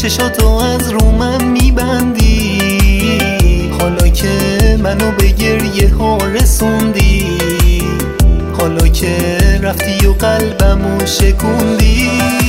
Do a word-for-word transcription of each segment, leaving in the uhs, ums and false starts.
چشاتو از رو من میبندی، حالا که منو به گریه ها رسوندی، حالا که رفتی و قلبمو شکوندی.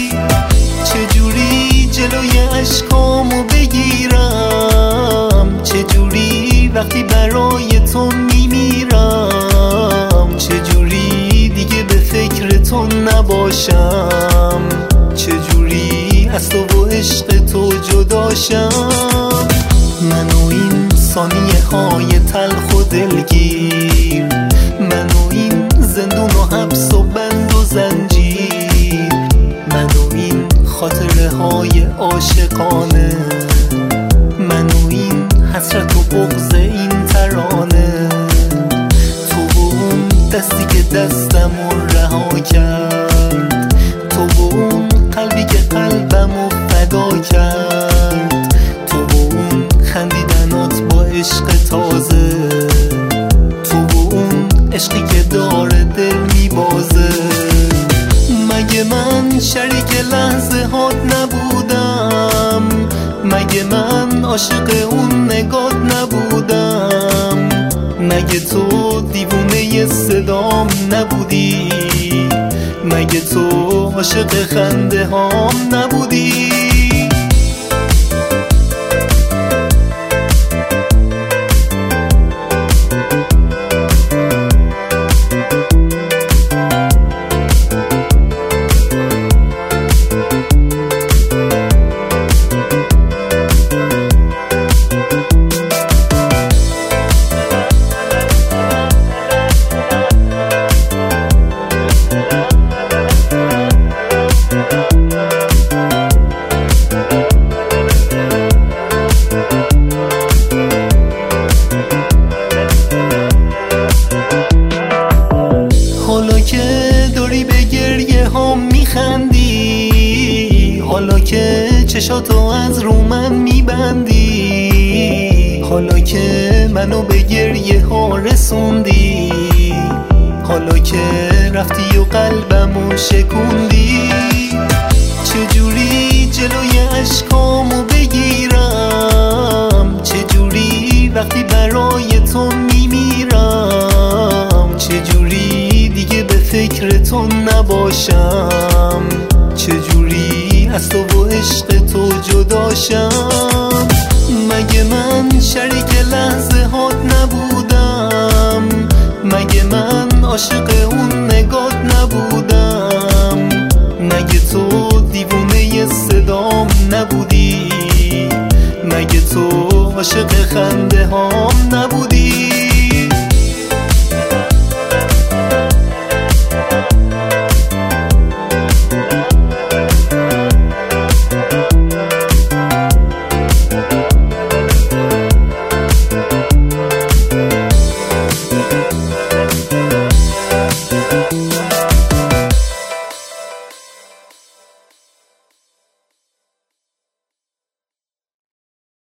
چجوری جلوی اشکامو بگیرم، چجوری وقتی برای تو میمیرم، چجوری دیگه به فکر تو نباشم، چجوری از تو و عشق تو جداشم. منو این ثانیه های تلخ و دلگیر، منو این زندون و حبس و بند و زنجیر، منو این خاطره های عاشقانه، منو این حسرت و بغض این ترانه. تو و اون دستی که دستمو رها کرد، تو و اون قلبی که قلبمو فدا کرد، تو و اون خندیدنات با عشق تازه، تو و اون عشقی که داره دل میبازه. مگه من شریک لحظه هات نبودم، مگه من عاشق اون نگات نبودم، مگه تو دیوونه صدام نبودی، مگه تو عاشق خنده هام نبودی. حالا که داری به گریه ها میخندی، حالا که چشاتو از رو من میبندی، حالا که منو به گریه ها رسوندی، حالا که رفتی و قلبمو شکوندی. چجوری جلوی اشکامو بگیرم، چجوری وقتی برای تو میمیرم، چجوری دیگه به فکر تو نباشم، چجوری از تو و عشق تو جداشم. مگه من شریک لحظه هات نبودم، مگه من عاشق اون نگات نبودم،